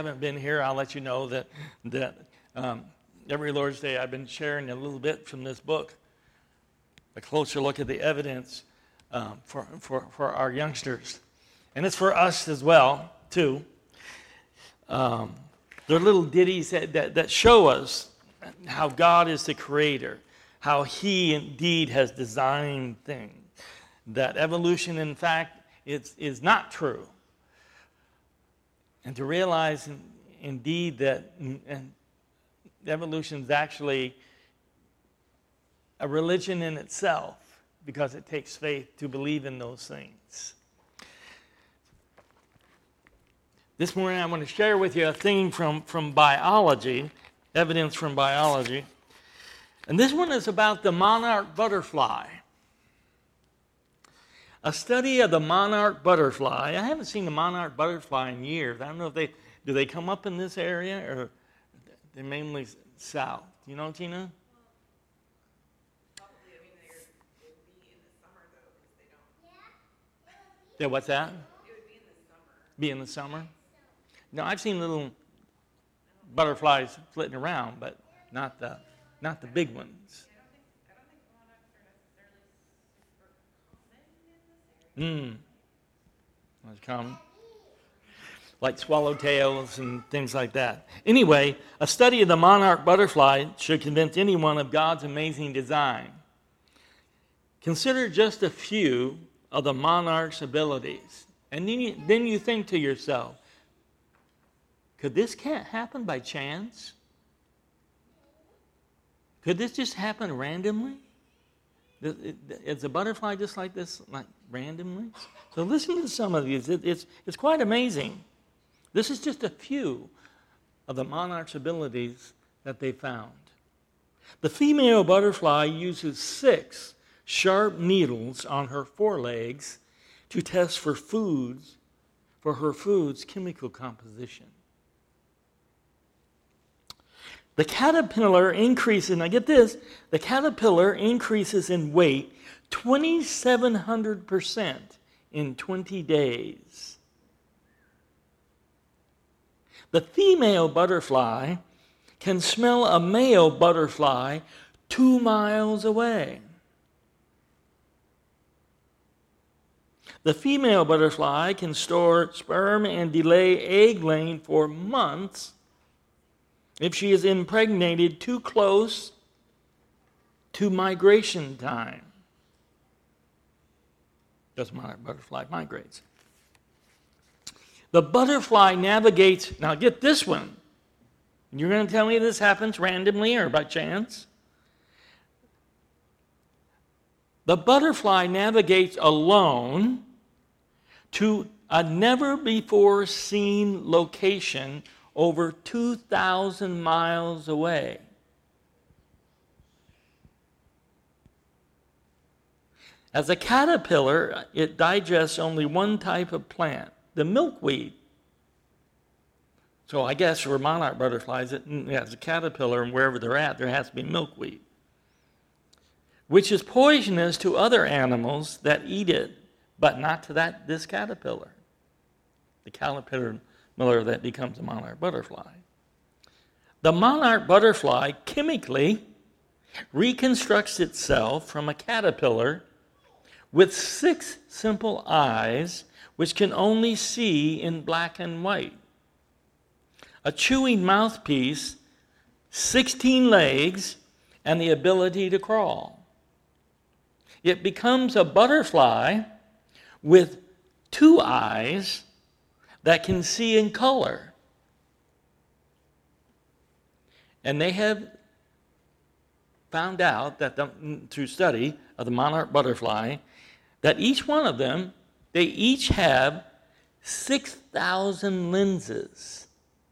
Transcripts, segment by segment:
Haven't been here, I'll let you know that every Lord's Day I've been sharing a little bit from this book, a closer look at the evidence for our youngsters. And it's for us as well, too. They're little ditties that show us how God is the creator, how he indeed has designed things, that evolution, in fact, is not true. And to realize indeed that evolution is actually a religion in itself, because it takes faith to believe in those things. This morning I want to share with you a thing from biology, evidence from biology. And this one is about the monarch butterfly. A study of the monarch butterfly. I haven't seen the monarch butterfly in years. I don't know if they come up in this area, or they're mainly south. You know, Tina? Probably. I mean, it would be in the summer though, because they don't. Yeah, what's that? It would be in the summer. Be in the summer? No, I've seen little butterflies flitting around, but not the big ones. I don't think monarchs are necessarily super common in this area. That's common. Like swallowtails and things like that. Anyway, a study of the monarch butterfly should convince anyone of God's amazing design. Consider just a few of the monarch's abilities. And then you think to yourself, could this can't happen by chance? Could this just happen randomly? Is a butterfly just like this, like randomly? So listen to some of these. It's quite amazing. This is just a few of the monarch's abilities that they found. The female butterfly uses 6 sharp needles on her forelegs to test for her food's chemical composition. The caterpillar increases, now get this, the caterpillar increases in weight 2,700% in 20 days. The female butterfly can smell a male butterfly 2 miles away. The female butterfly can store sperm and delay egg laying for months if she is impregnated too close to migration time. Doesn't matter, butterfly migrates. The butterfly navigates, now get this one. You're going to tell me this happens randomly or by chance? The butterfly navigates alone to a never-before-seen location over 2,000 miles away. As a caterpillar, it digests only one type of plant, the milkweed. So I guess for monarch butterflies, as a caterpillar, and wherever they're at, there has to be milkweed, which is poisonous to other animals that eat it, but not to this caterpillar. The caterpillar that becomes a monarch butterfly. The monarch butterfly chemically reconstructs itself from a caterpillar with 6 simple eyes, which can only see in black and white, a chewing mouthpiece, 16 legs, and the ability to crawl. It becomes a butterfly with 2 eyes that can see in color. And they have found out that through study of the monarch butterfly, that each one of them, they each have 6,000 lenses.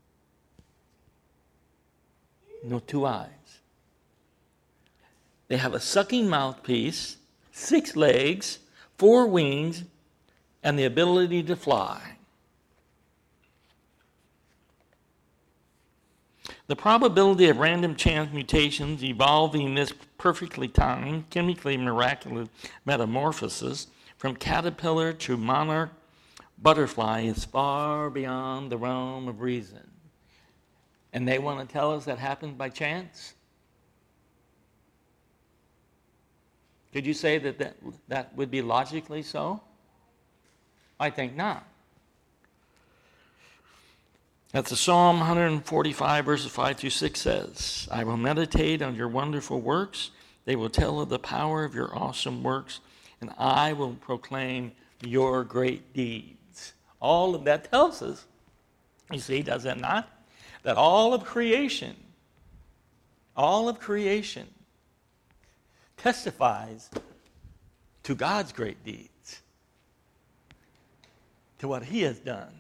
No 2 eyes. They have a sucking mouthpiece, 6 legs, 4 wings, and the ability to fly. The probability of random chance mutations evolving this perfectly timed, chemically miraculous metamorphosis from caterpillar to monarch butterfly is far beyond the realm of reason. And they want to tell us that happened by chance? Could you say that would be logically so? I think not. That's the Psalm 145, verses 5 through 6 says, I will meditate on your wonderful works. They will tell of the power of your awesome works, and I will proclaim your great deeds. All of that tells us, you see, does it not? That all of creation testifies to God's great deeds, to what he has done.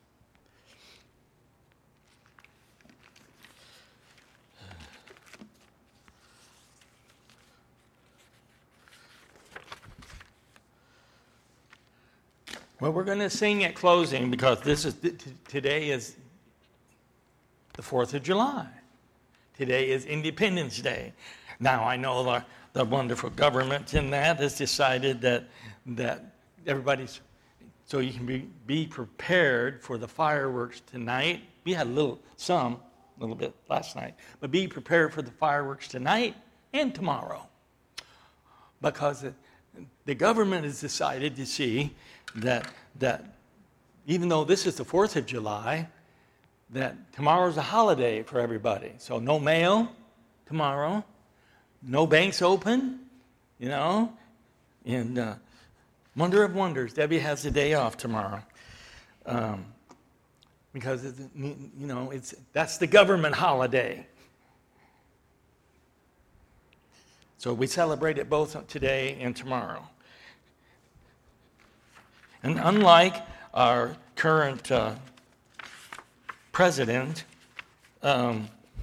Well, we're going to sing at closing because today is the 4th of July. Today is Independence Day. Now, I know the wonderful government in that has decided that everybody's, so you can be prepared for the fireworks tonight. We had a little bit last night, but be prepared for the fireworks tonight and tomorrow. Because the government has decided to see that even though this is the 4th of July, that tomorrow's a holiday for everybody. So no mail tomorrow, no banks open, and wonder of wonders, Debbie has the day off tomorrow. Because, that's the government holiday. So we celebrate it both today and tomorrow. And unlike our current president, we're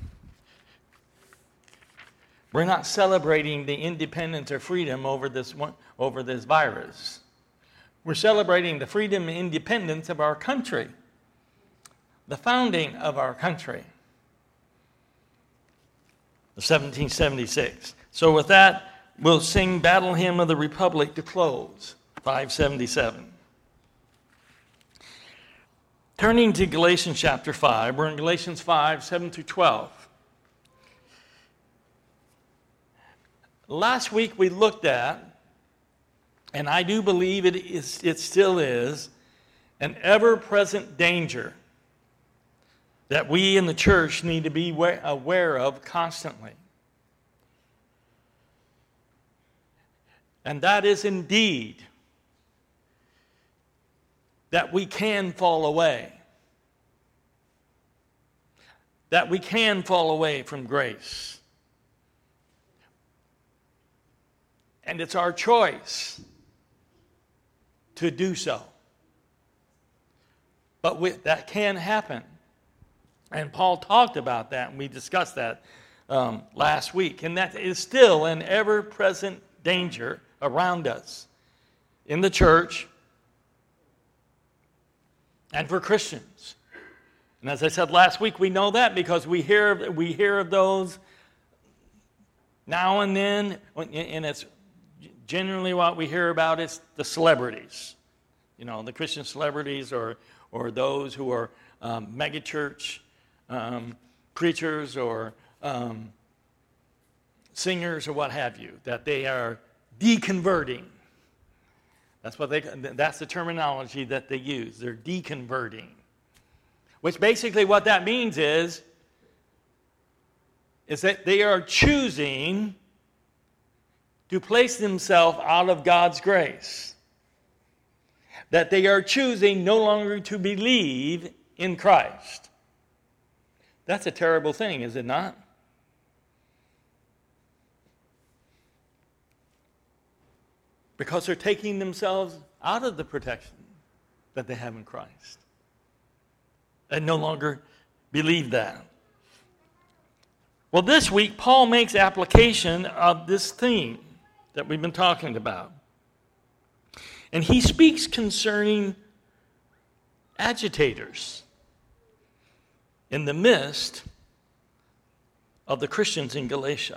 not celebrating the independence or freedom over this virus. We're celebrating the freedom and independence of our country, the founding of our country, the 1776. So with that, we'll sing Battle Hymn of the Republic to close, 577. Turning to Galatians chapter 5, we're in Galatians 5, 7 through 12. Last week we looked at, and I do believe it still is, an ever-present danger that we in the church need to be aware of constantly. And that is indeed that we can fall away. That we can fall away from grace. And it's our choice to do so. But that can happen. And Paul talked about that, and we discussed that last week. And that is still an ever-present danger around us in the church and for Christians. And as I said last week, we know that because we hear of those now and then, and it's generally what we hear about is the celebrities. The Christian celebrities or those who are megachurch preachers or singers or what have you, that they are deconverting. That's the terminology that they use. They're deconverting. Which basically what that means is that they are choosing to place themselves out of God's grace. That they are choosing no longer to believe in Christ. That's a terrible thing, is it not? Because they're taking themselves out of the protection that they have in Christ. They no longer believe that. Well, this week, Paul makes application of this theme that we've been talking about. And he speaks concerning agitators in the midst of the Christians in Galatia.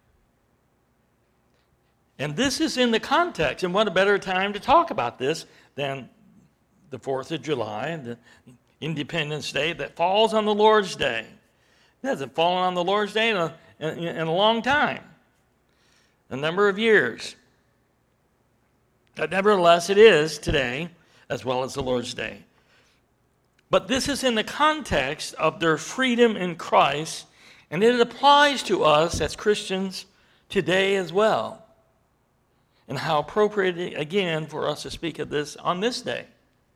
And this is in the context, and what a better time to talk about this than the 4th of July, the Independence Day that falls on the Lord's Day. hasn't fallen on the Lord's Day in a long time, a number of years. But nevertheless, it is today as well as the Lord's Day. But this is in the context of their freedom in Christ, and it applies to us as Christians today as well. And how appropriate, again, for us to speak of this on this day.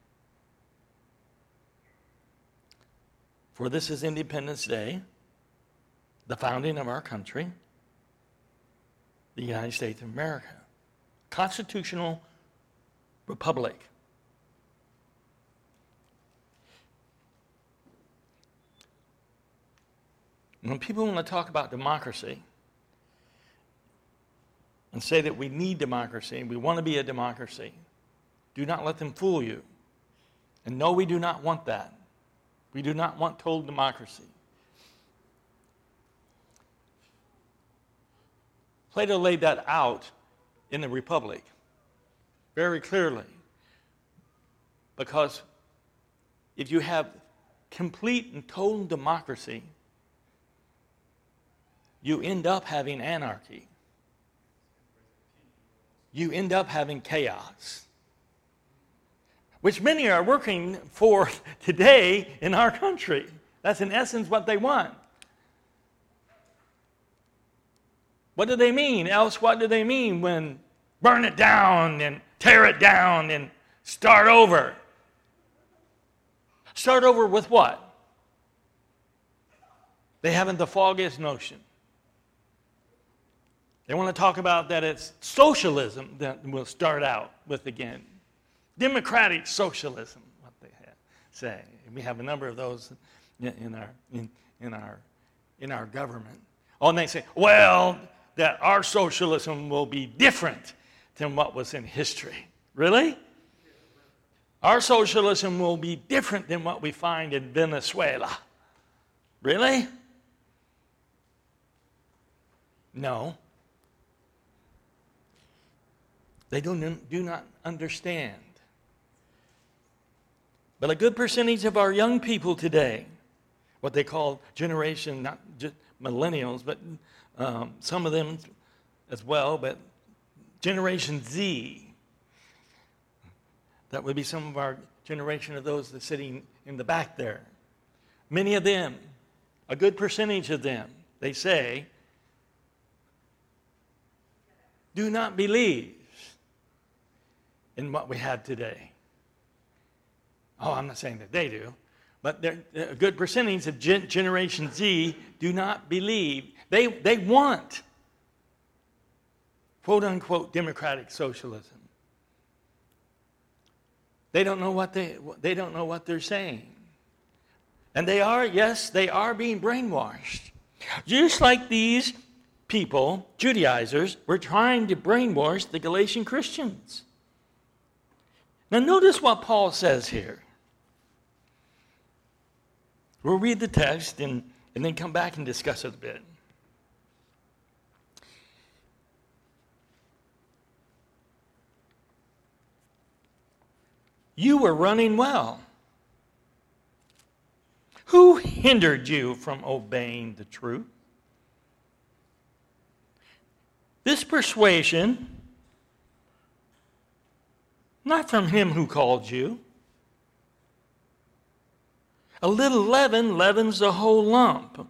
For this is Independence Day, the founding of our country, the United States of America, constitutional republic. When people want to talk about democracy and say that we need democracy, we want to be a democracy, do not let them fool you. And no, we do not want that. We do not want total democracy. Plato laid that out in the Republic very clearly. Because if you have complete and total democracy, you end up having anarchy. You end up having chaos, which many are working for today in our country. That's in essence what they want. What do they mean? Else, what do they mean when burn it down and tear it down and start over? Start over with what? They haven't the foggiest notion. They want to talk about that it's socialism that we'll start out with again. Democratic socialism, what they say. We have a number of those in our government. Oh, and they say, well, that our socialism will be different than what was in history. Really? Our socialism will be different than what we find in Venezuela. Really? No. They do not understand. But a good percentage of our young people today, what they call generation, not just millennials, but some of them as well, but Generation Z, that would be some of our generation of those that are sitting in the back there. Many of them, a good percentage of them, they say, do not believe in what we have today. Oh, I'm not saying that they do, but a good percentage of Generation Z do not believe. They want, quote unquote, democratic socialism. They don't know what they don't know what they're saying. And they are being brainwashed. Just like these people, Judaizers, were trying to brainwash the Galatian Christians. Now notice what Paul says here. We'll read the text and then come back and discuss it a bit. You were running well. Who hindered you from obeying the truth? This persuasion, not from him who called you. A little leaven leavens the whole lump.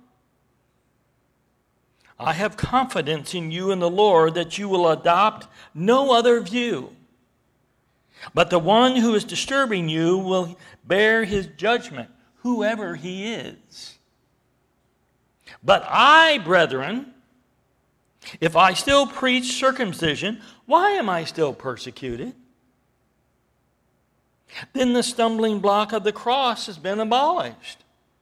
I have confidence in you and the Lord that you will adopt no other view. But the one who is disturbing you will bear his judgment, whoever he is. But I, brethren, if I still preach circumcision, why am I still persecuted? Then the stumbling block of the cross has been abolished.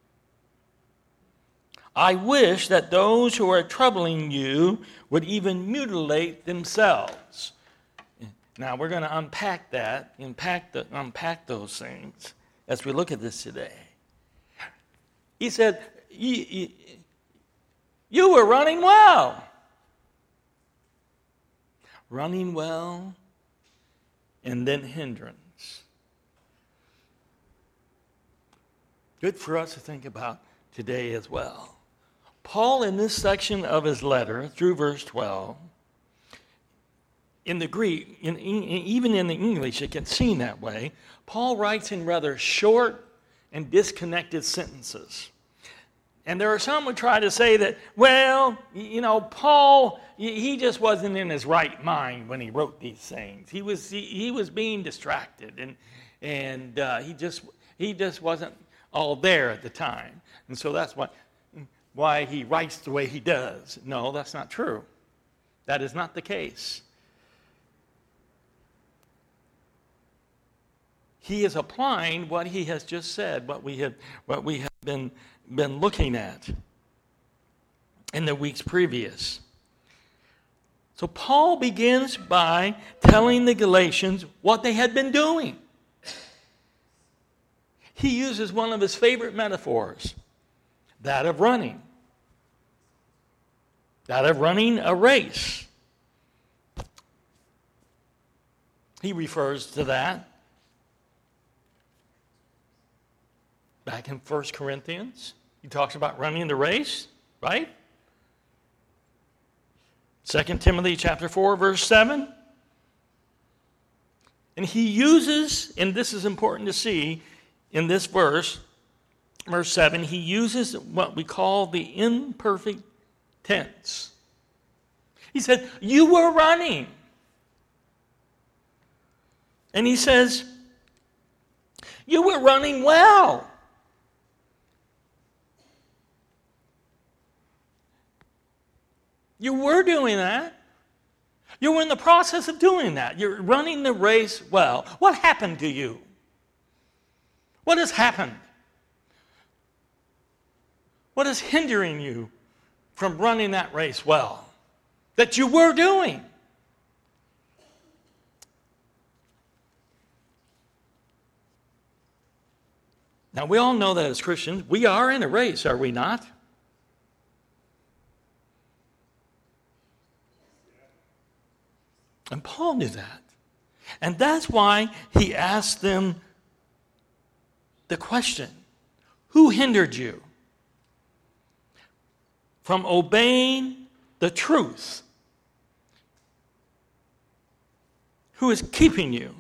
I wish that those who are troubling you would even mutilate themselves. Now we're going to unpack that, unpack those things as we look at this today. He said, you were running well. Running well and then hindrance. Good for us to think about today as well. Paul, in this section of his letter, through verse 12, in the Greek, even in the English, it gets seen that way, Paul writes in rather short and disconnected sentences. And there are some who try to say that, well, Paul, he just wasn't in his right mind when he wrote these things. He was being distracted, and he just wasn't all there at the time. And so that's why he writes the way he does. No, that's not true. That is not the case. He is applying what he has just said, what we have been looking at in the weeks previous. So Paul begins by telling the Galatians what they had been doing. He uses one of his favorite metaphors, that of running a race. He refers to that back in 1 Corinthians. He talks about running the race, right? 2 Timothy chapter 4, verse 7. And he uses, and this is important to see in this verse 7, he uses what we call the imperfect tense. He said, you were running. And he says, you were running well. You were doing that. You were in the process of doing that. You're running the race well. What happened to you? What has happened? What is hindering you from running that race well? That you were doing. Now, we all know that as Christians, we are in a race, are we not? And Paul knew that. And that's why he asked them the question, who hindered you from obeying the truth? Who is keeping you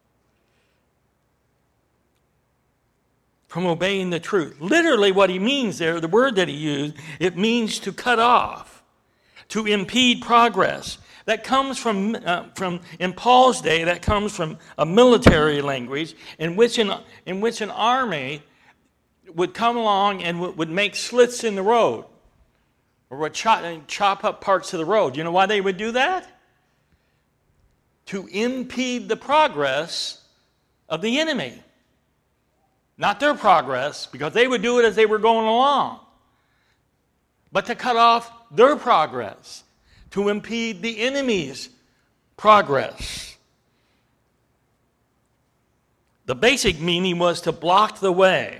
from obeying the truth? Literally what he means there, the word that he used, it means to cut off, to impede progress. That comes from in Paul's day, that comes from a military language in which an army would come along and would make slits in the road or would chop up parts of the road. You know why they would do that? To impede the progress of the enemy. Not their progress, because they would do it as they were going along, but to cut off their progress, to impede the enemy's progress. The basic meaning was to block the way.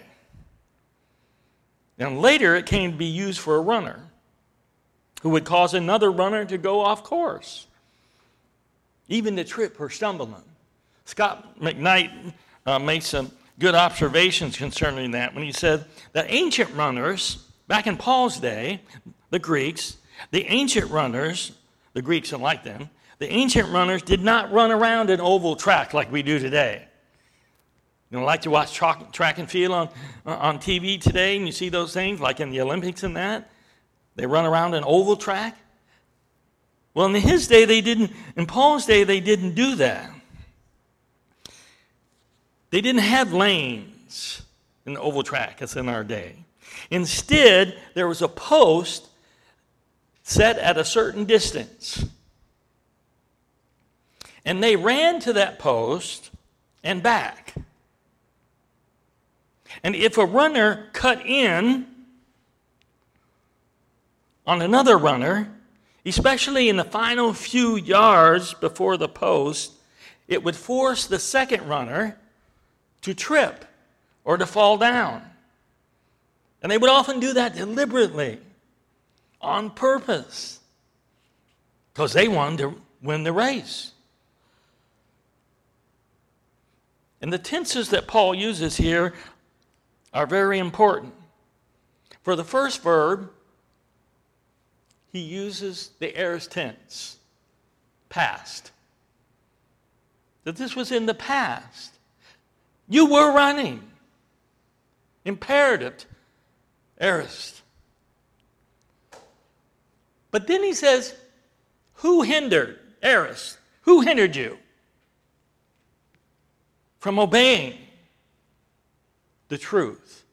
And later it came to be used for a runner who would cause another runner to go off course, even to trip or stumble. Scott McKnight made some good observations concerning that when he said that ancient runners, back in Paul's day, the Greeks, the ancient runners, the Greeks and like them, the ancient runners did not run around an oval track like we do today. You know, like to watch track and field on TV today, and you see those things like in the Olympics and that. They run around an oval track. Well, in his day, they didn't. In Paul's day, they didn't do that. They didn't have lanes in the oval track as in our day. Instead, there was a post set at a certain distance. And they ran to that post and back. And if a runner cut in on another runner, especially in the final few yards before the post, it would force the second runner to trip or to fall down. And they would often do that deliberately, on purpose, because they wanted to win the race. And the tenses that Paul uses here are very important. For the first verb, he uses the aorist tense, past. That this was in the past. You were running. Imperative, aorist. But then he says, who hindered, aorist, who hindered you from obeying the truth?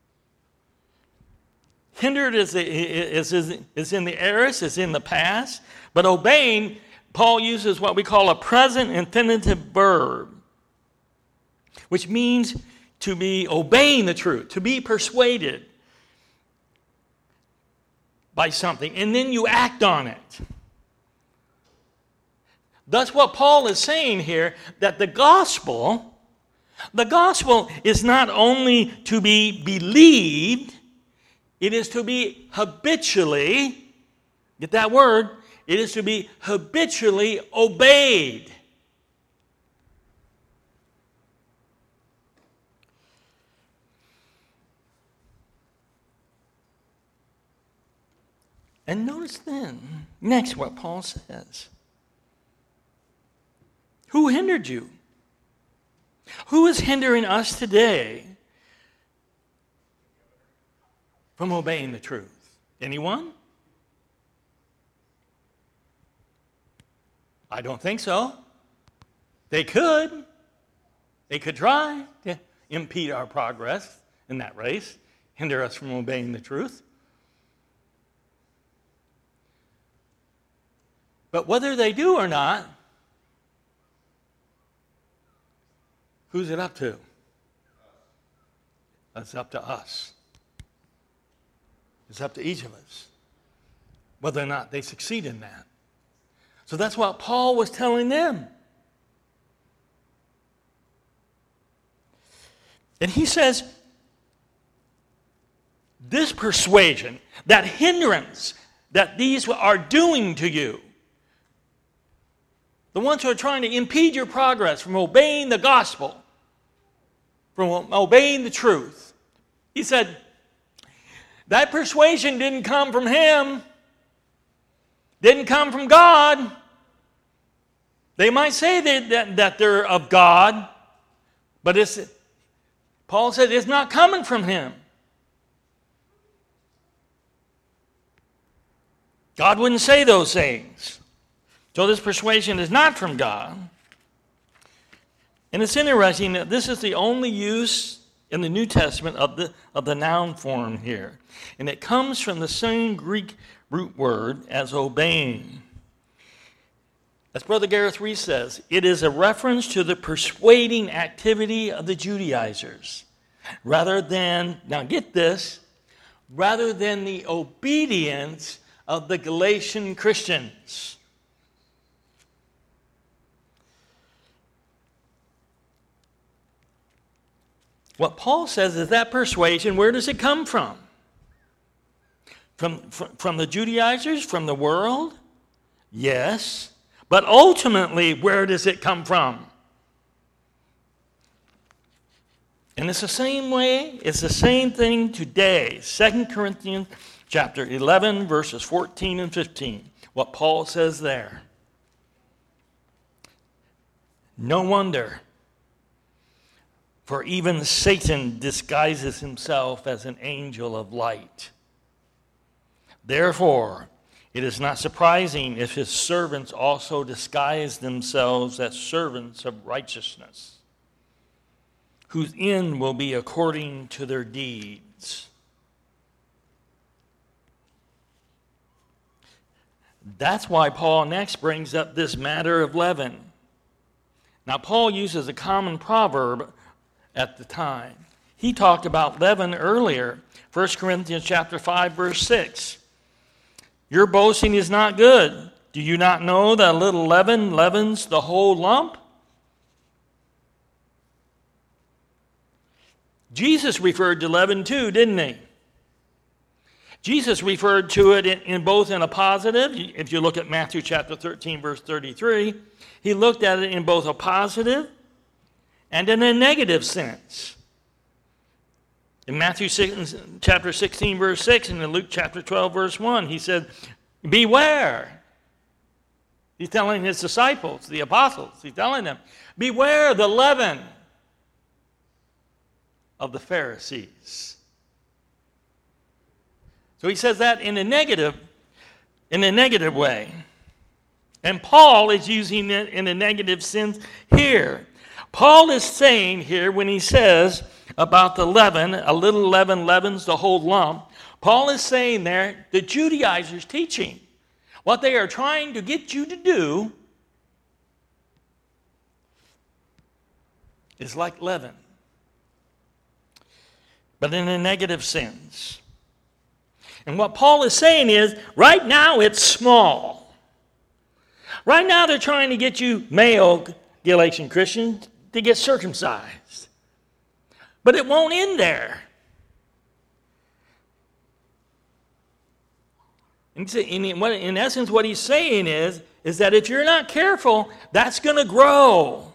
Hindered is in the aorist, is in the past, but obeying, Paul uses what we call a present infinitive verb, which means to be obeying the truth, to be persuaded by something, and then you act on it. That's what Paul is saying here, that the gospel is not only to be believed, it is to be habitually, get that word, it is to be habitually obeyed. And notice then, next what Paul says. Who hindered you? Who is hindering us today from obeying the truth? Anyone? I don't think so. They could. They could try to impede our progress in that race, hinder us from obeying the truth. But whether they do or not, who's it up to? It's up to us. It's up to each of us, whether or not they succeed in that. So that's what Paul was telling them. And he says, this persuasion, that hindrance that these are doing to you, the ones who are trying to impede your progress from obeying the gospel, from obeying the truth. He said, that persuasion didn't come from him, didn't come from God. They might say that they're of God, but Paul said it's not coming from him. God wouldn't say those things. So this persuasion is not from God. And it's interesting that this is the only use in the New Testament of the noun form here. And it comes from the same Greek root word as obeying. As Brother Gareth Reese says, it is a reference to the persuading activity of the Judaizers, rather than, now get this, rather than the obedience of the Galatian Christians. What Paul says is that persuasion, where does it come from? From the Judaizers? From the world? Yes. But ultimately, where does it come from? And it's the same way, it's the same thing today. 2 Corinthians chapter 11, verses 14 and 15. What Paul says there. No wonder. For even Satan disguises himself as an angel of light. Therefore, it is not surprising if his servants also disguise themselves as servants of righteousness, whose end will be according to their deeds. That's why Paul next brings up this matter of leaven. Now, Paul uses a common proverb at the time. He talked about leaven earlier, 1 Corinthians chapter 5, verse 6. Your boasting is not good. Do you not know that a little leaven leavens the whole lump? Jesus referred to leaven too, didn't he? Jesus referred to it in both in a positive. If you look at Matthew chapter 13, verse 33, he looked at it in both a positive and in a negative sense. In Matthew chapter 16, verse 6, and in Luke chapter 12, verse 1, he said, Beware. He's telling his disciples, the apostles, he's telling them, beware the leaven of the Pharisees. So he says that in a negative way. And Paul is using it in a negative sense here. Paul is saying here when he says about the leaven, a little leaven leavens the whole lump, Paul is saying there the Judaizers' teaching. What they are trying to get you to do is like leaven, but in a negative sense. And what Paul is saying is, right now it's small. Right now they're trying to get you male Galatian Christians to get circumcised. But it won't end there. In essence, what he's saying is that if you're not careful, that's going to grow.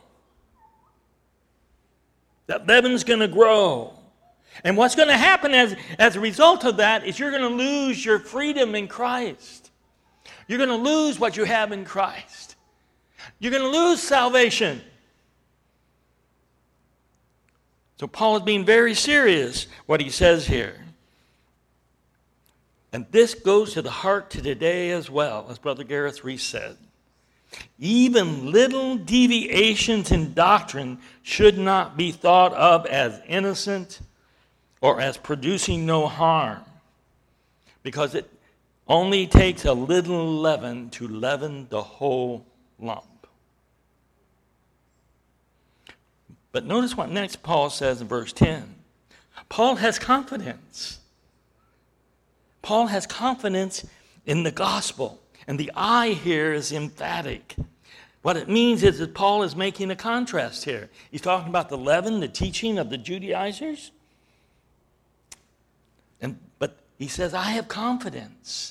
That leaven's going to grow. And what's going to happen as a result of that is you're going to lose your freedom in Christ. You're going to lose what you have in Christ. You're going to lose salvation. So Paul is being very serious what he says here. And this goes to the heart to today as well, as Brother Gareth Reese said. Even little deviations in doctrine should not be thought of as innocent or as producing no harm, because it only takes a little leaven to leaven the whole lump. But notice what next Paul says in verse 10. Paul has confidence. Paul has confidence in the gospel. And the I here is emphatic. What it means is that Paul is making a contrast here. He's talking about the leaven, the teaching of the Judaizers. But he says, I have confidence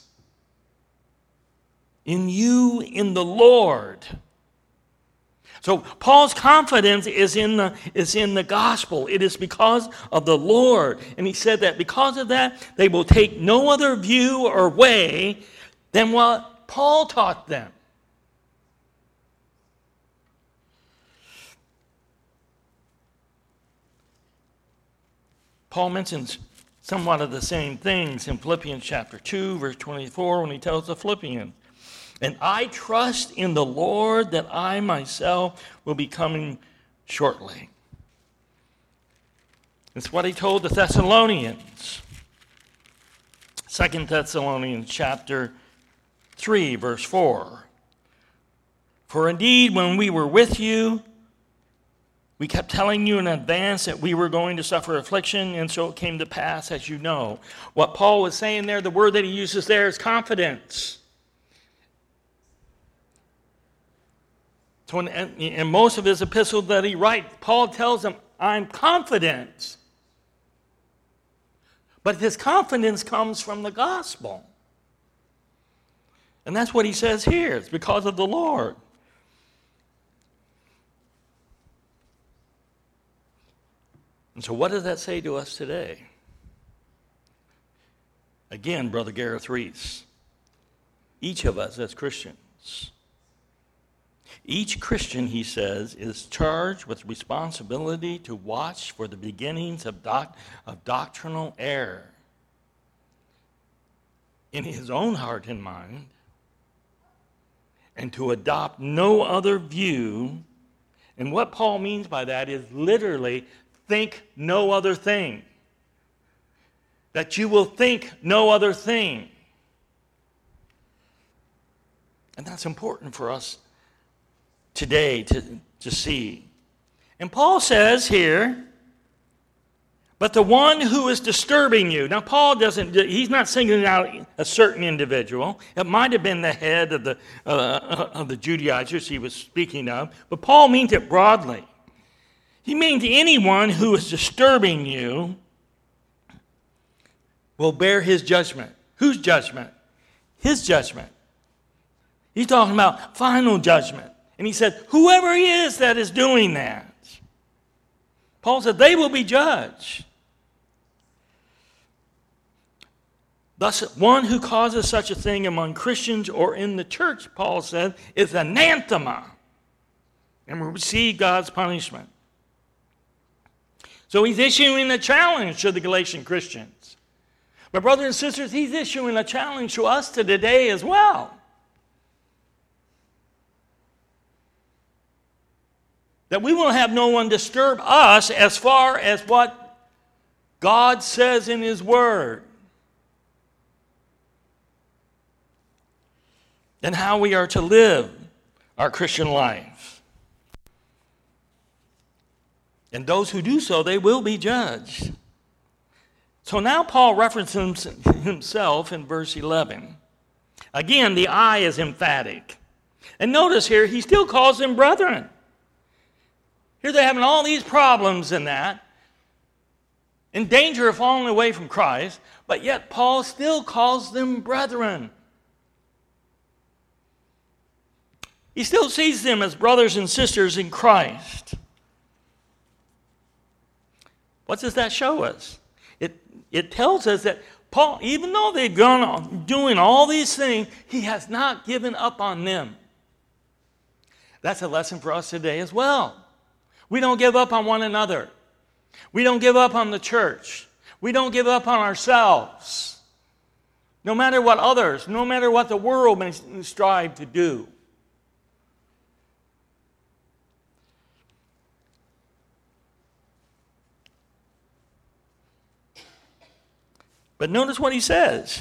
in you, in the Lord. So Paul's confidence is in the gospel. It is because of the Lord. And he said that because of that, they will take no other view or way than what Paul taught them. Paul mentions somewhat of the same things in Philippians chapter 2, verse 24, when he tells the Philippians, and I trust in the Lord that I myself will be coming shortly. It's what he told the Thessalonians. 2 Thessalonians chapter 3, verse 4. For indeed, when we were with you, we kept telling you in advance that we were going to suffer affliction, and so it came to pass, as you know. What Paul was saying there, the word that he uses there is confidence. So in most of his epistles that he writes, Paul tells them, I'm confident. But his confidence comes from the gospel. And that's what he says here. It's because of the Lord. And so what does that say to us today? Again, Brother Gareth Reese, each of us as Christians, each Christian, he says, is charged with responsibility to watch for the beginnings of doctrinal error in his own heart and mind, and to adopt no other view. And what Paul means by that is literally think no other thing. That you will think no other thing. And that's important for us today to see. And Paul says here, but the one who is disturbing you. Now Paul he's not singling out a certain individual. It might have been the head of the Judaizers he was speaking of, but Paul means it broadly. He means anyone who is disturbing you will bear his judgment. Whose judgment? His judgment. He's talking about final judgment. And he said, whoever he is that is doing that, Paul said, they will be judged. Thus, one who causes such a thing among Christians or in the church, Paul said, is anathema and will receive God's punishment. So he's issuing a challenge to the Galatian Christians. But brothers and sisters, he's issuing a challenge to us to today as well. That we will have no one disturb us as far as what God says in his word. And how we are to live our Christian life. And those who do so, they will be judged. So now Paul references himself in verse 11. Again, the I is emphatic. And notice here, he still calls them brethren. Here they're having all these problems in that, in danger of falling away from Christ, but yet Paul still calls them brethren. He still sees them as brothers and sisters in Christ. What does that show us? It tells us that Paul, even though they've gone on doing all these things, he has not given up on them. That's a lesson for us today as well. We don't give up on one another. We don't give up on the church. We don't give up on ourselves. No matter what others, no matter what the world may strive to do. But notice what he says.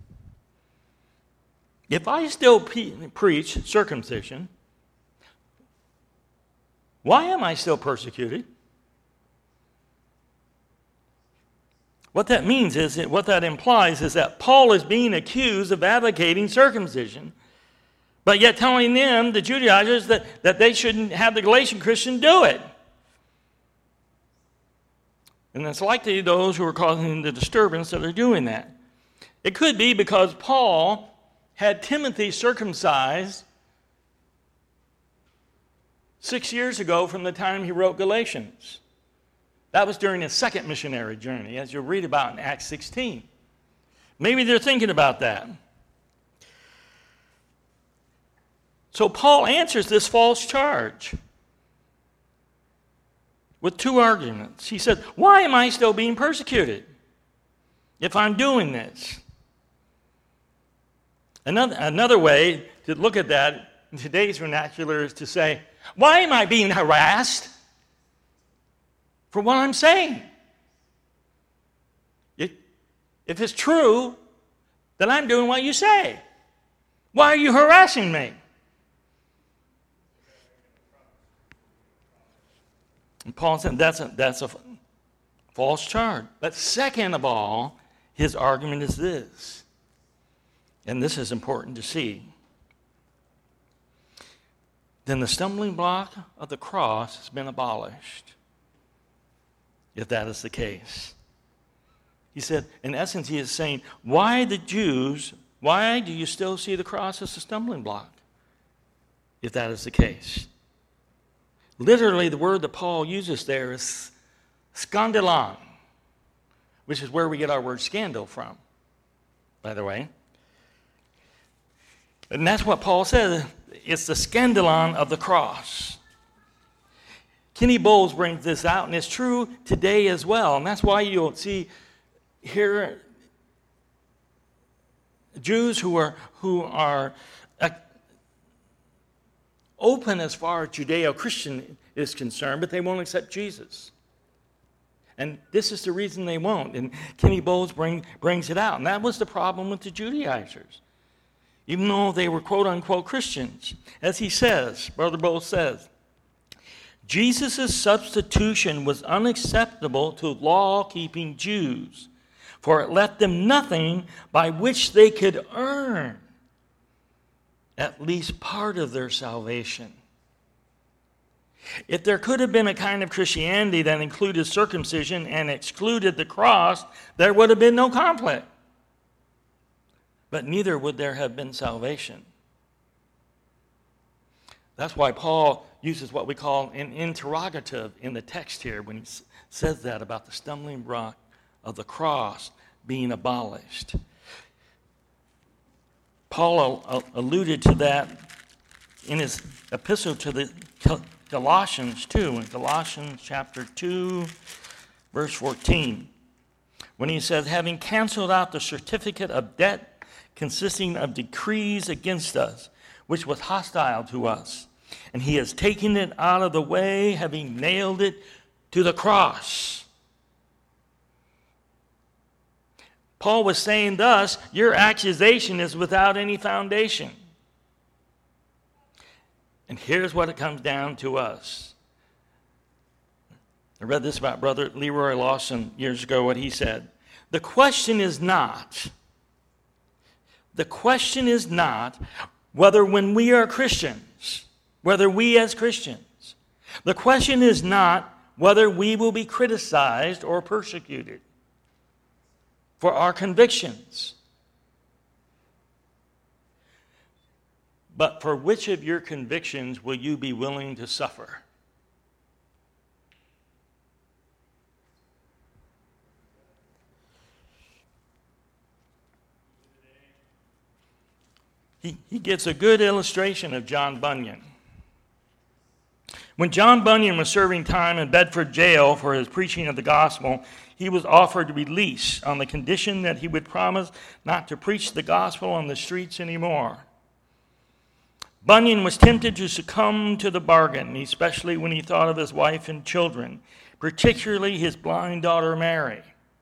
If I still preach circumcision, why am I still persecuted? What that means is, what that implies is that Paul is being accused of advocating circumcision, but yet telling them, the Judaizers, that they shouldn't have the Galatian Christian do it. And it's likely those who are causing the disturbance that are doing that. It could be because Paul had Timothy circumcised 6 years ago from the time he wrote Galatians. That was during his second missionary journey, as you'll read about in Acts 16. Maybe they're thinking about that. So Paul answers this false charge with two arguments. He said, why am I still being persecuted if I'm doing this? Another way to look at that in today's vernacular is to say, why am I being harassed for what I'm saying? If it's true that I'm doing what you say, why are you harassing me? And Paul said that's a false charge. But second of all, his argument is this, and this is important to see. Then the stumbling block of the cross has been abolished, if that is the case. He said, in essence, he is saying, why do you still see the cross as a stumbling block, if that is the case? Literally, the word that Paul uses there is skandalon, which is where we get our word scandal from, by the way. And that's what Paul says. It's the skandalon of the cross. Kenny Bowles brings this out, and it's true today as well. And that's why you'll see here Jews who are open as far as Judeo-Christian is concerned, but they won't accept Jesus. And this is the reason they won't. And Kenny Bowles brings it out. And that was the problem with the Judaizers. Even though they were quote-unquote Christians. As he says, Brother Bowles says, Jesus' substitution was unacceptable to law-keeping Jews, for it left them nothing by which they could earn at least part of their salvation. If there could have been a kind of Christianity that included circumcision and excluded the cross, there would have been no conflict. But neither would there have been salvation. That's why Paul uses what we call an interrogative in the text here when he says that about the stumbling block of the cross being abolished. Paul alluded to that in his epistle to the Colossians too, in Colossians chapter 2, verse 14, when he says, having canceled out the certificate of debt consisting of decrees against us, which was hostile to us, and he has taken it out of the way, having nailed it to the cross. Paul was saying thus, your accusation is without any foundation. And here's what it comes down to us. I read this about Brother Leroy Lawson years ago, what he said. The question is not whether when we are Christians, whether we as Christians, the question is not whether we will be criticized or persecuted for our convictions, but for which of your convictions will you be willing to suffer? He gives a good illustration of John Bunyan. When John Bunyan was serving time in Bedford jail for his preaching of the gospel, he was offered release on the condition that he would promise not to preach the gospel on the streets anymore. Bunyan was tempted to succumb to the bargain, especially when he thought of his wife and children, particularly his blind daughter Mary.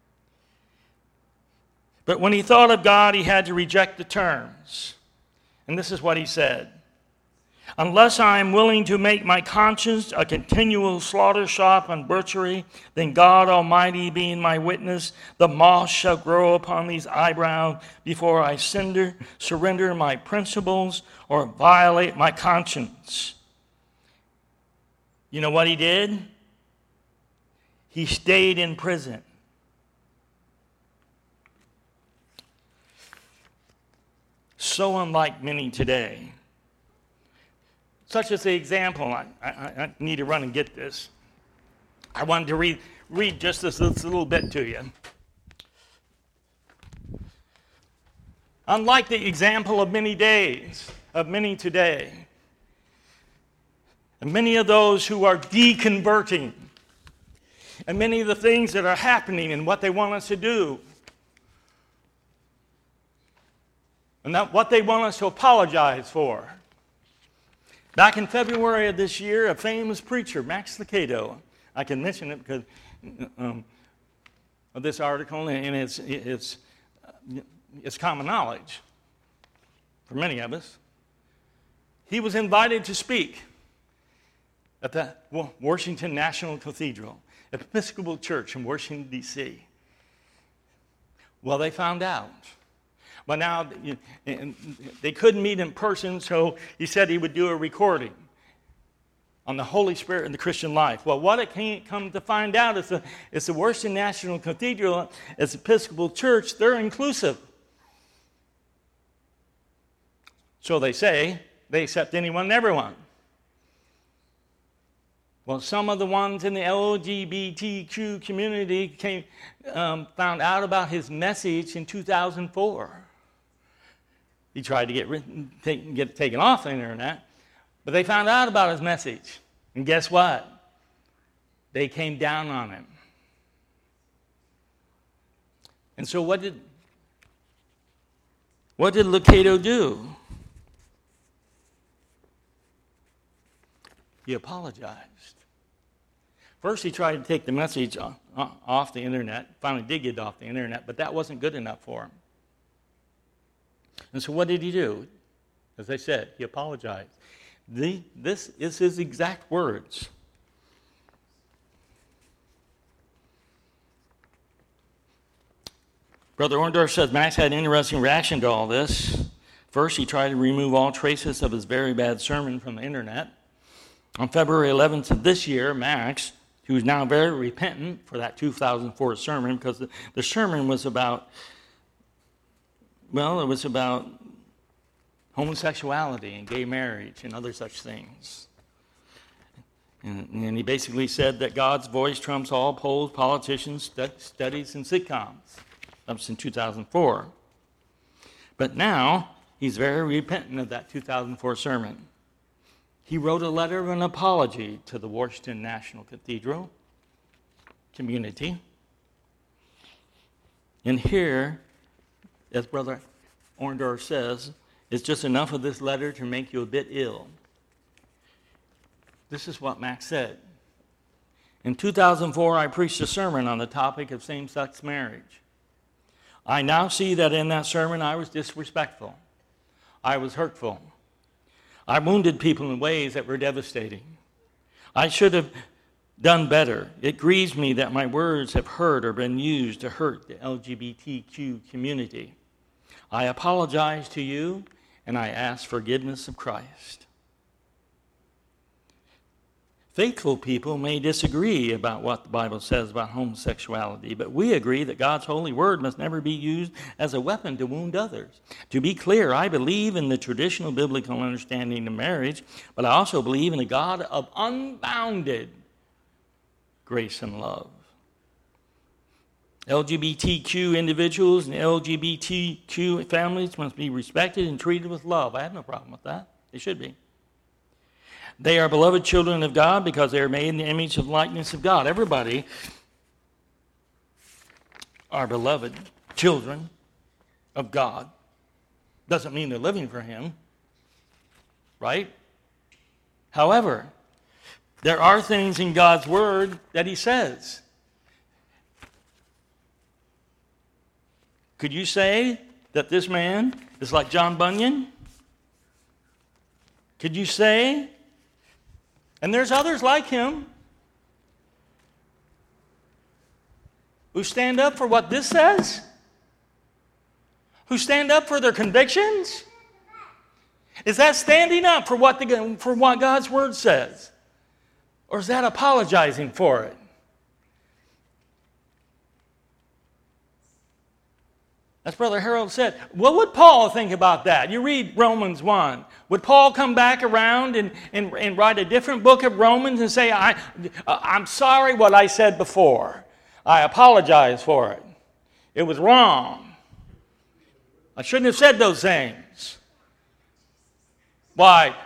But when he thought of God, he had to reject the terms. And this is what he said. Unless I am willing to make my conscience a continual slaughter shop and butchery, then God Almighty being my witness, the moss shall grow upon these eyebrows before I surrender my principles or violate my conscience. You know what he did? He stayed in prison. So unlike many today. Such as the example, I need to run and get this. I wanted to read just this little bit to you. Unlike the example of many days, of many today, and many of those who are deconverting, and many of the things that are happening and what they want us to do, and what they want us to apologize for. Back in February of this year, a famous preacher, Max Lucado, I can mention it because of this article, and it's common knowledge for many of us. He was invited to speak at the Washington National Cathedral, Episcopal Church in Washington, D.C. Well, they found out. But now they couldn't meet in person, so he said he would do a recording on the Holy Spirit and the Christian life. Well, what it can't come to find out is the Washington National Cathedral, as Episcopal Church, they're inclusive. So they say they accept anyone and everyone. Well, some of the ones in the LGBTQ community found out about his message in 2004. He tried to get it taken off the internet, but they found out about his message. And guess what? They came down on him. And so what did Lucado do? He apologized. First, he tried to take the message off the internet. Finally did get it off the internet, but that wasn't good enough for him. And so what did he do? As I said, he apologized. This is his exact words. Brother Orndorff says Max had an interesting reaction to all this. First, he tried to remove all traces of his very bad sermon from the internet. On February 11th of this year, Max, who is now very repentant for that 2004 sermon, because the sermon was about, well, it was about homosexuality and gay marriage and other such things. And he basically said that God's voice trumps all polls, politicians, studies, and sitcoms. That was in 2004. But now, He's very repentant of that 2004 sermon. He wrote a letter of an apology to the Washington National Cathedral community. And here, as Brother Orndorff says, it's just enough of this letter to make you a bit ill. This is what Max said. In 2004, I preached a sermon on the topic of same-sex marriage. I now see that in that sermon I was disrespectful. I was hurtful. I wounded people in ways that were devastating. I should have done better. It grieves me that my words have hurt or been used to hurt the LGBTQ community. I apologize to you, and I ask forgiveness of Christ. Faithful people may disagree about what the Bible says about homosexuality, but we agree that God's holy word must never be used as a weapon to wound others. To be clear, I believe in the traditional biblical understanding of marriage, but I also believe in a God of unbounded grace and love. LGBTQ individuals and LGBTQ families must be respected and treated with love. I have no problem with that. They should be. They are beloved children of God because they are made in the image and likeness of God. Everybody are beloved children of God. Doesn't mean they're living for Him, right? However, there are things in God's Word that He says. Could you say that this man is like John Bunyan? Could you say? And there's others like him who stand up for what this says, who stand up for their convictions. Is that standing up for what God's Word says? Or is that apologizing for it? As Brother Harold said, what would Paul think about that? You read Romans 1. Would Paul come back around and write a different book of Romans and say, I'm sorry what I said before. I apologize for it. It was wrong. I shouldn't have said those things. Why?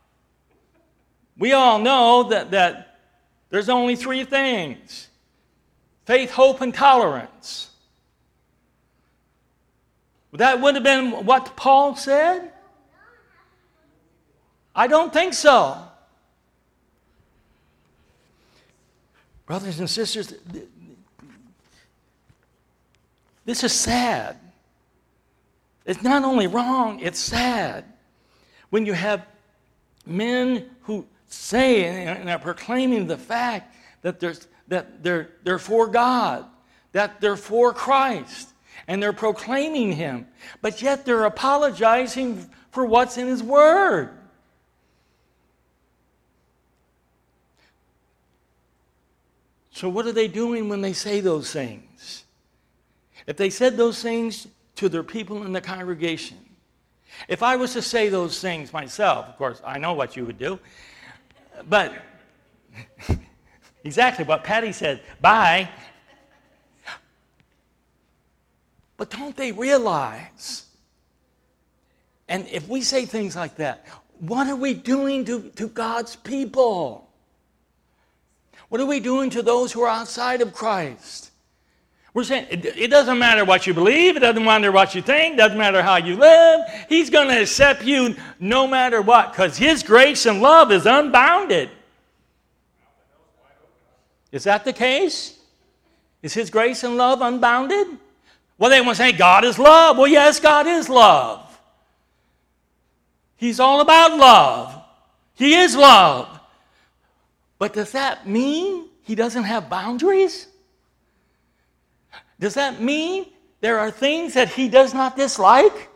We all know that there's only three things: faith, hope, and tolerance. That would have been what Paul said? I don't think so. Brothers and sisters, this is sad. It's not only wrong, it's sad. When you have men who say and are proclaiming the fact that they're for God, that they're for Christ, and they're proclaiming Him, but yet they're apologizing for what's in His Word. So what are they doing when they say those things? If they said those things to their people in the congregation, if I was to say those things myself, of course, I know what you would do, but exactly what Patty said, bye. But don't they realize, and if we say things like that, what are we doing to God's people? What are we doing to those who are outside of Christ? We're saying, it doesn't matter what you believe, it doesn't matter what you think, it doesn't matter how you live. He's going to accept you no matter what, because His grace and love is unbounded. Is that the case? Is His grace and love unbounded? Well, they want to say God is love. Well, yes, God is love. He's all about love. He is love. But does that mean He doesn't have boundaries? Does that mean there are things that He does not dislike?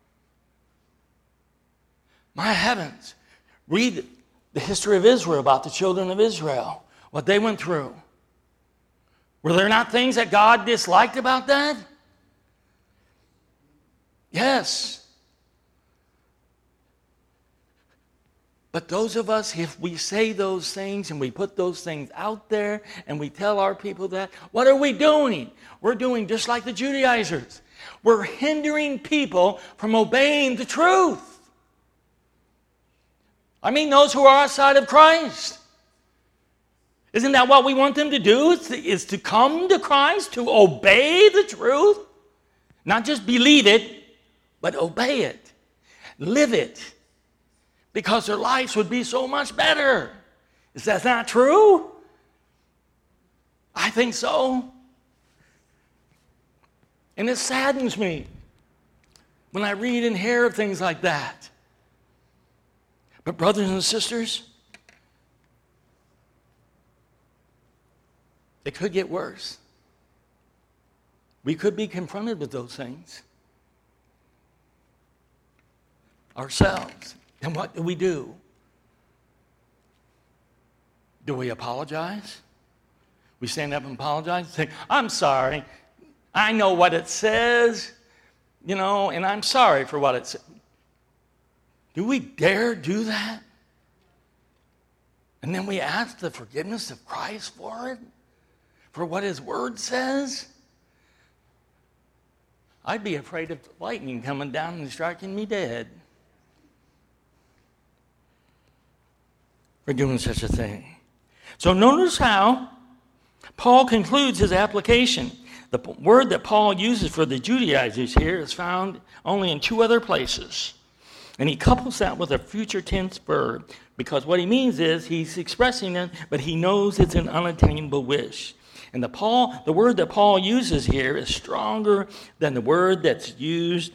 My heavens. Read the history of Israel, about the children of Israel, what they went through. Were there not things that God disliked about that? Yes. But those of us, if we say those things and we put those things out there and we tell our people that, what are we doing? We're doing just like the Judaizers. We're hindering people from obeying the truth. I mean, those who are outside of Christ. Isn't that what we want them to do? Is to come to Christ, to obey the truth? Not just believe it, but obey it. Live it. Because their lives would be so much better. Is that not true? I think so. And it saddens me when I read and hear of things like that. But brothers and sisters, it could get worse. We could be confronted with those things ourselves. And what do? Do we apologize? We stand up and apologize and say, I'm sorry. I know what it says, and I'm sorry for what it says. Do we dare do that? And then we ask the forgiveness of Christ for it? For what his word says? I'd be afraid of lightning coming down and striking me dead for doing such a thing. So notice how Paul concludes his application. The word that Paul uses for the Judaizers here is found only in 2 other places. And he couples that with a future tense verb, because what he means is he's expressing it, but he knows it's an unattainable wish. And the word that Paul uses here is stronger than the word that's used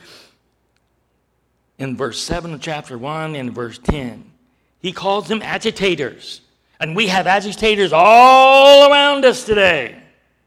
in verse 7 of chapter 1 and verse 10. He calls them agitators. And we have agitators all around us today.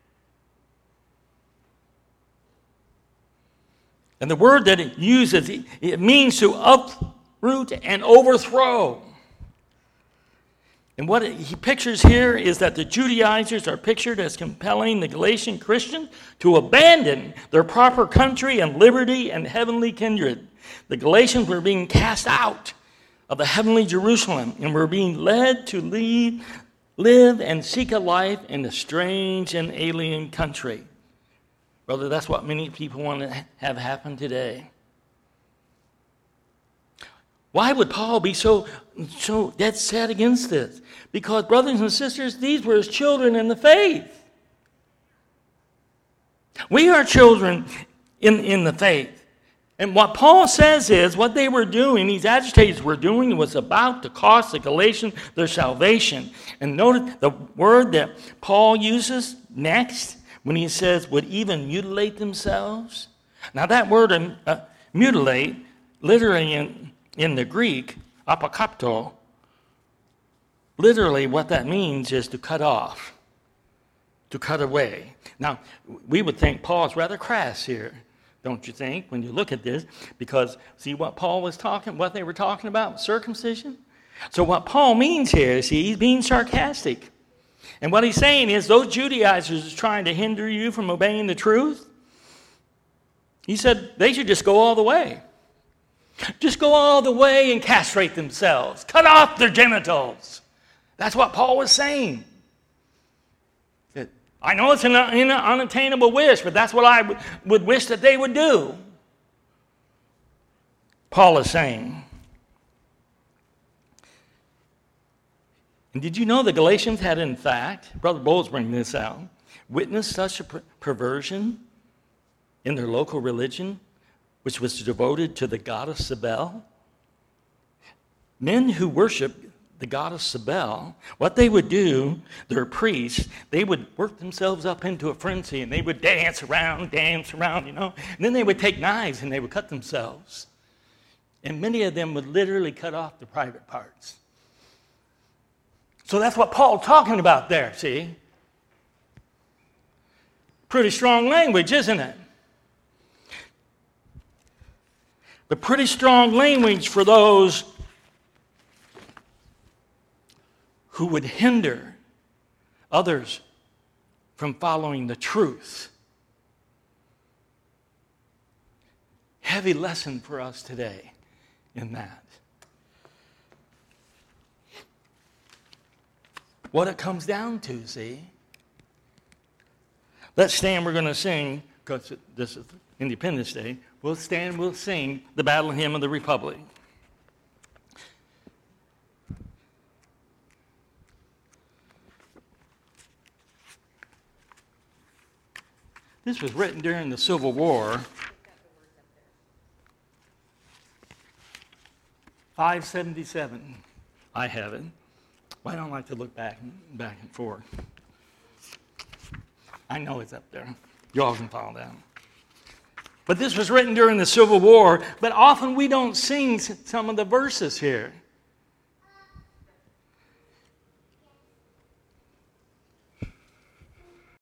And the word that it uses, it means to uproot and overthrow. And what he pictures here is that the Judaizers are pictured as compelling the Galatian Christians to abandon their proper country and liberty and heavenly kindred. The Galatians were being cast out of the heavenly Jerusalem and were being led to live and seek a life in a strange and alien country. Brother, that's what many people want to have happen today. Why would Paul be so dead set against this? Because, brothers and sisters, these were his children in the faith. We are children in the faith. And what Paul says is what they were doing, these agitators were doing, was about to cost the Galatians their salvation. And notice the word that Paul uses next when he says would even mutilate themselves. Now that word mutilate, literally in the Greek, apokapto, literally what that means is to cut off, to cut away. Now, we would think Paul's rather crass here, don't you think, when you look at this? Because see what what they were talking about, circumcision? So what Paul means here is he's being sarcastic. And what he's saying is those Judaizers are trying to hinder you from obeying the truth. He said they should just go all the way. Just go all the way and castrate themselves. Cut off their genitals. That's what Paul was saying. I know it's an unattainable wish, but that's what I would wish that they would do. Paul is saying. And did you know the Galatians had, in fact, Brother Bowles bringing this out, witnessed such a perversion in their local religion, which was devoted to the goddess Cybele? Men who worshiped the goddess Cybele, what they would do, their priests, they would work themselves up into a frenzy and they would dance around, And then they would take knives and they would cut themselves. And many of them would literally cut off the private parts. So that's what Paul's talking about there, see? Pretty strong language, isn't it? But pretty strong language for those who would hinder others from following the truth. Heavy lesson for us today in that. What it comes down to, see? Let's stand, we're going to sing, because this is Independence Day, we'll stand, we'll sing the Battle Hymn of the Republic. This was written during the Civil War. 577. I have it. Well, I don't like to look back and forth. I know it's up there. You all can follow that. But this was written during the Civil War, but often we don't sing some of the verses here.